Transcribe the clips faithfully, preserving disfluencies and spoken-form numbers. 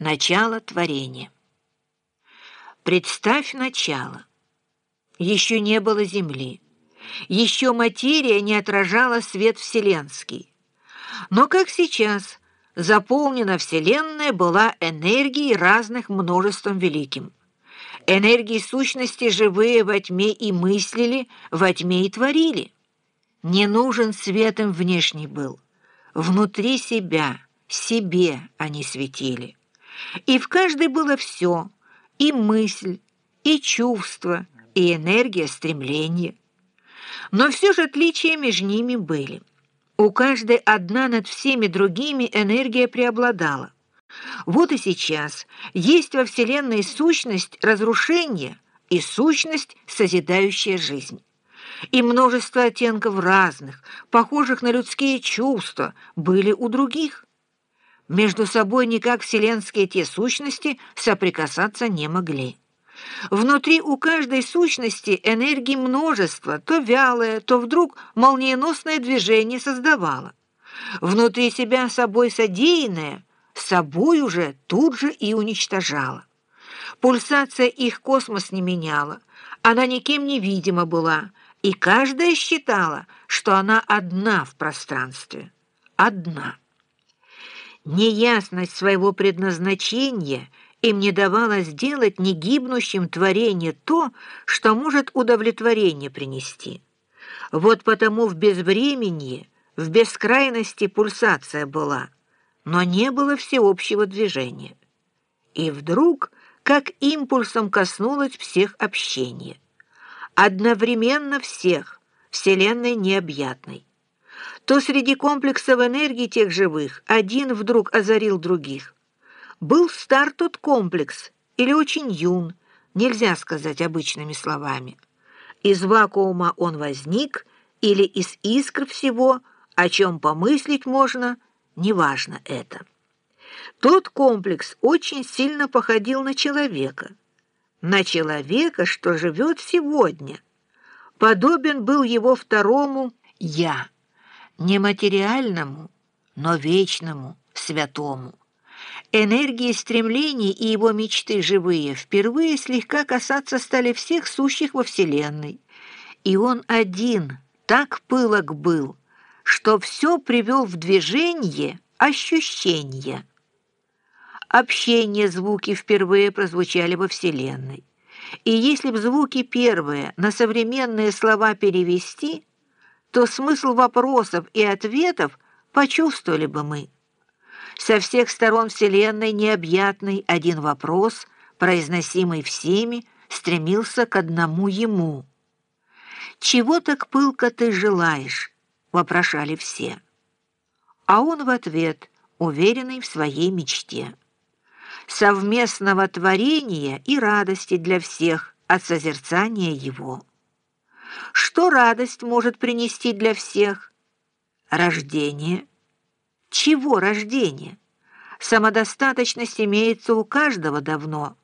Начало творения. Представь начало. Еще не было Земли. Еще материя не отражала свет вселенский. Но, как сейчас, заполнена Вселенная была энергией разных множеством великим. Энергии сущности живые во тьме и мыслили, во тьме и творили. Не нужен свет им внешний был. Внутри себя, себе они светили. И в каждой было все, и мысль, и чувство, и энергия стремления. Но все же отличия между ними были. У каждой одна над всеми другими энергия преобладала. Вот и сейчас есть во Вселенной сущность разрушения и сущность, созидающая жизнь. И множество оттенков разных, похожих на людские чувства, были у других. Между собой никак вселенские те сущности соприкасаться не могли. Внутри у каждой сущности энергии множество, то вялое, то вдруг молниеносное движение создавало. Внутри себя собой содеянное, собой уже тут же и уничтожало. Пульсация их космос не меняла, она никем не видима была, и каждая считала, что она одна в пространстве. Одна. Неясность своего предназначения им не давала сделать негибнущим творение то, что может удовлетворение принести. Вот потому в безвременье, в бескрайности пульсация была, но не было всеобщего движения. И вдруг, как импульсом коснулось всех общения. Одновременно всех, Вселенной необъятной. То среди комплексов энергии тех живых один вдруг озарил других. Был стар тот комплекс или очень юн, нельзя сказать обычными словами. Из вакуума он возник или из искр всего, о чем помыслить можно, неважно это. Тот комплекс очень сильно походил на человека. На человека, что живет сегодня. Подобен был его второму «я». Нематериальному, но вечному, святому. Энергии стремлений и его мечты живые впервые слегка касаться стали всех сущих во Вселенной. И он один так пылок был, что все привел в движение ощущения. Общение звуки впервые прозвучали во Вселенной. И если б звуки первые на современные слова перевести, то смысл вопросов и ответов почувствовали бы мы. Со всех сторон Вселенной необъятный один вопрос, произносимый всеми, стремился к одному ему. «Чего так пылко ты желаешь?» — вопрошали все. А он в ответ, уверенный в своей мечте. Совместного творения и радости для всех от созерцания его. Что радость может принести для всех? Рождение. Чего рождение? Самодостаточность имеется у каждого давно.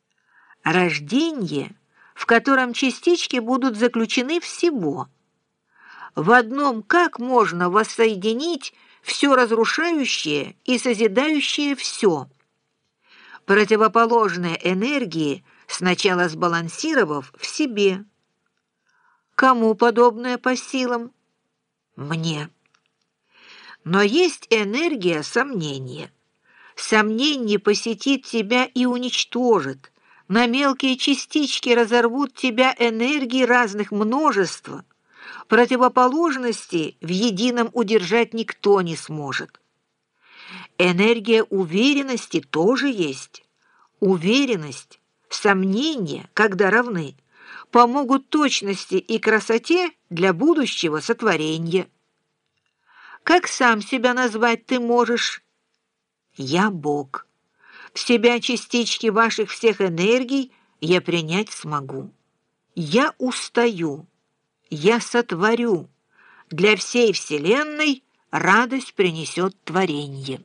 Рождение, в котором частички будут заключены всего. В одном как можно воссоединить все разрушающее и созидающее все? Противоположные энергии, сначала сбалансировав в себе. Кому подобное по силам? Мне. Но есть энергия сомнения. Сомнение посетит тебя и уничтожит. На мелкие частички разорвут тебя энергии разных множества. Противоположности в едином удержать никто не сможет. Энергия уверенности тоже есть. Уверенность, сомнения, когда равны, помогут точности и красоте для будущего сотворения. Как сам себя назвать ты можешь? Я Бог. В себя частички ваших всех энергий я принять смогу. Я устаю. Я сотворю. Для всей Вселенной радость принесет творение.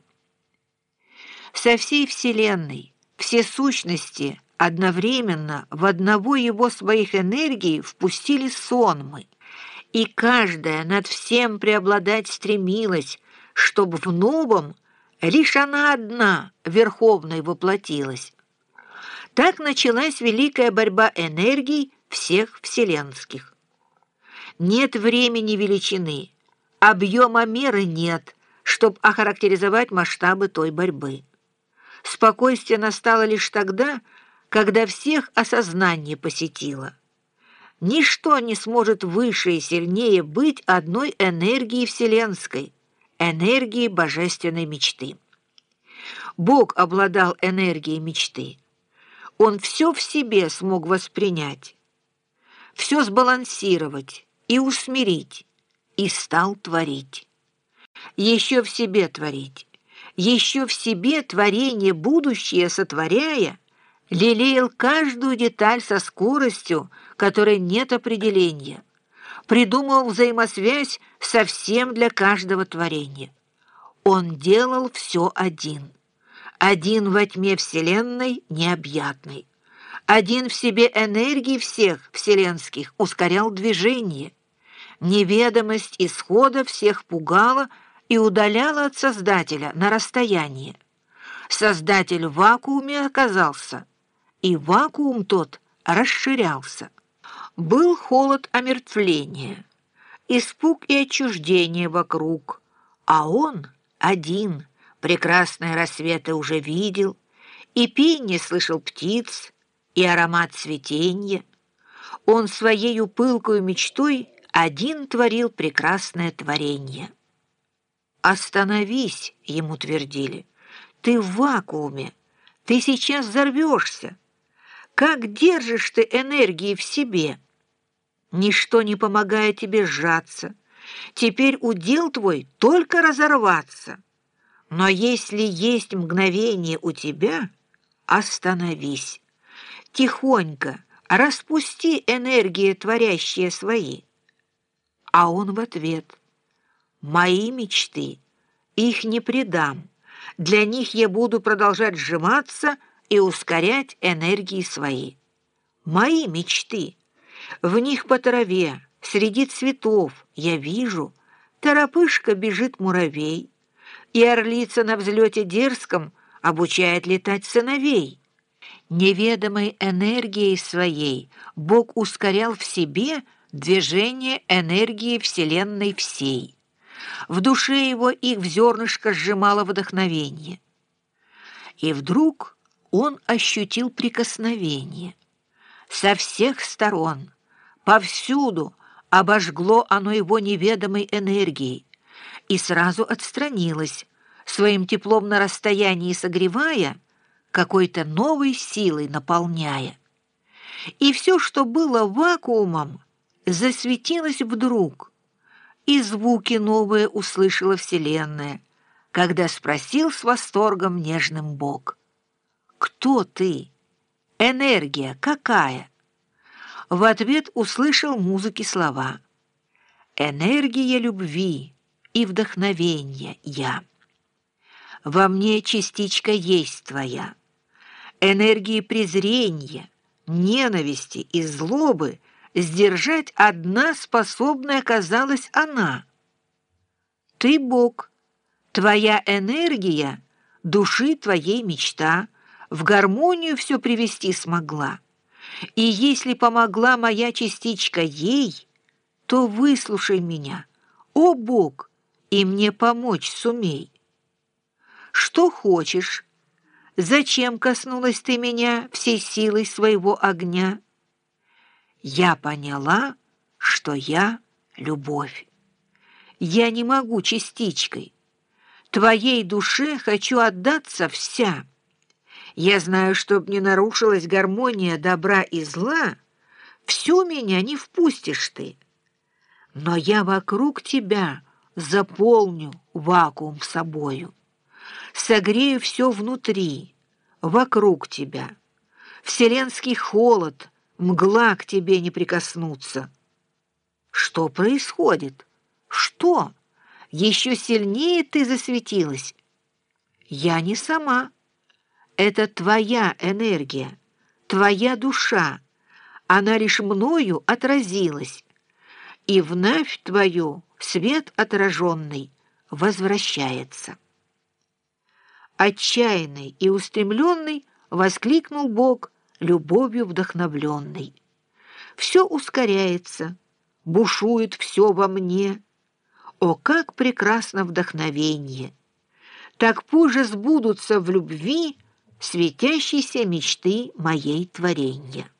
Со всей Вселенной все сущности одновременно в одного его своих энергий впустили сонмы, и каждая над всем преобладать стремилась, чтобы в новом Лишь она одна верховной воплотилась. Так началась великая борьба энергий всех вселенских. Нет времени величины, объема меры нет, чтобы охарактеризовать масштабы той борьбы. Спокойствие настало лишь тогда, когда всех осознание посетило. Ничто не сможет выше и сильнее быть одной энергии вселенской, энергии божественной мечты. Бог обладал энергией мечты. Он все в себе смог воспринять, все сбалансировать и усмирить, и стал творить. Еще в себе творить, еще в себе творение будущее сотворяя, лелеял каждую деталь со скоростью, которой нет определения, придумал взаимосвязь совсем для каждого творения. Он делал все один. Один во тьме Вселенной необъятной. Один в себе энергии всех вселенских ускорял движение. Неведомость исхода всех пугала и удаляла от Создателя на расстояние. Создатель в вакууме оказался, и вакуум тот расширялся. Был холод омертвления, испуг и отчуждение вокруг, а он один прекрасные рассветы уже видел, и пение слышал птиц, и аромат цветенья. Он своею пылкою мечтой один творил прекрасное творение. «Остановись!» — ему твердили. «Ты в вакууме, ты сейчас взорвешься. Как держишь ты энергии в себе? Ничто не помогает тебе сжаться. Теперь удел твой только разорваться. Но если есть мгновение у тебя, остановись. Тихонько распусти энергии, творящие свои». А он в ответ: «Мои мечты, их не предам. Для них я буду продолжать сжиматься и ускорять энергии свои. Мои мечты, в них по траве, среди цветов я вижу, торопышка бежит муравей, и орлица на взлете дерзком обучает летать сыновей. Неведомой энергией своей Бог ускорял в себе движение энергии Вселенной всей. В душе его их в зернышко сжимало вдохновение. И вдруг он ощутил прикосновение. Со всех сторон, повсюду обожгло оно его неведомой энергией и сразу отстранилось, своим теплом на расстоянии согревая, какой-то новой силой наполняя. И все, что было вакуумом, засветилось вдруг, и звуки новые услышала Вселенная, когда спросил с восторгом нежным Бог: «Кто ты? Энергия какая?» В ответ услышал музыки слова: «Энергия любви и вдохновения я. Во мне частичка есть твоя. Энергии презрения, ненависти и злобы сдержать одна способная оказалась она. Ты Бог, твоя энергия, души твоей мечта, в гармонию все привести смогла. И если помогла моя частичка ей, то выслушай меня, о Бог, и мне помочь сумей. Что хочешь? Зачем коснулась ты меня всей силой своего огня? Я поняла, что я любовь. Я не могу частичкой. Твоей душе хочу отдаться вся. Я знаю, чтоб не нарушилась гармония добра и зла, всю меня не впустишь ты. Но я вокруг тебя заполню вакуум собою, согрею все внутри, вокруг тебя. Вселенский холод, мгла к тебе не прикоснуться. Что происходит? Что? Еще сильнее ты засветилась? Я не сама. Это твоя энергия, твоя душа. Она лишь мною отразилась. И вновь твою свет отраженный возвращается. отчаянный и устремленный, воскликнул Бог, любовью вдохновленный. Все ускоряется, бушует все во мне. О, как прекрасно вдохновенье! Так позже сбудутся в любви светящиеся мечты моей творенья.